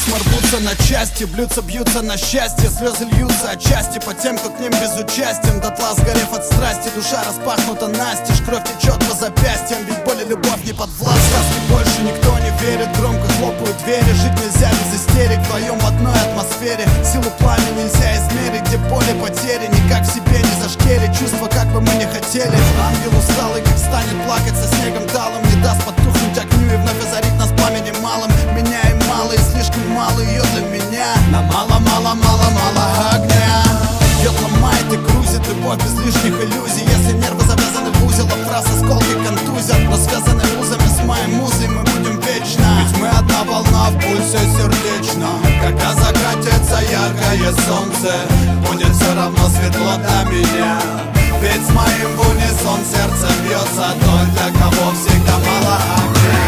Письма рвутся на части, блюдца бьются на счастье, слезы льются отчасти по тем, кто к ним безучастен. Дотла сгорев от страсти, душа распахнута настежь, кровь течет по запястьям, ведь боль и любовь не подвластны. Сказки больше никто не верит, громко хлопают двери. Жить нельзя без истерик, вдвоем в одной атмосфере. Силу пламени нельзя измерить, где поле потери. Никак в себе не зашкерить, чувства как бы мы не хотели. Ангел усталый, как станет плакать со снегом талым, не даст потухнуть огню и вновь озарит нас пламенем малым. Меня и мало, и слишком мало ее для меня. На мало огня. Бьет, ломает и грузит любовь без лишних иллюзий. Если нервы завязаны в узел, от фраз осколки контузят. Но связаны узами с моей музой мы будем вечно. Ведь мы одна волна в пульсе сердечно. Когда закатится яркое солнце, будет все равно светло для меня. Ведь с моим в унисон сердце бьется той, для кого всегда мало огня.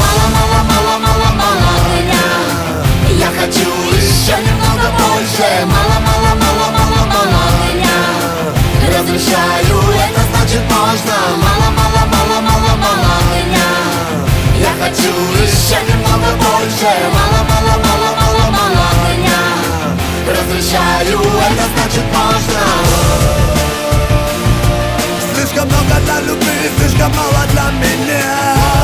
Мало огня. Я хочу еще немного больше. Мало огня. Разрешаю, это значит можно. Мало огня. Я хочу еще немного больше. Мало огня. Разрешаю, это значит можно. Слишком много для любви, слишком мало для меня.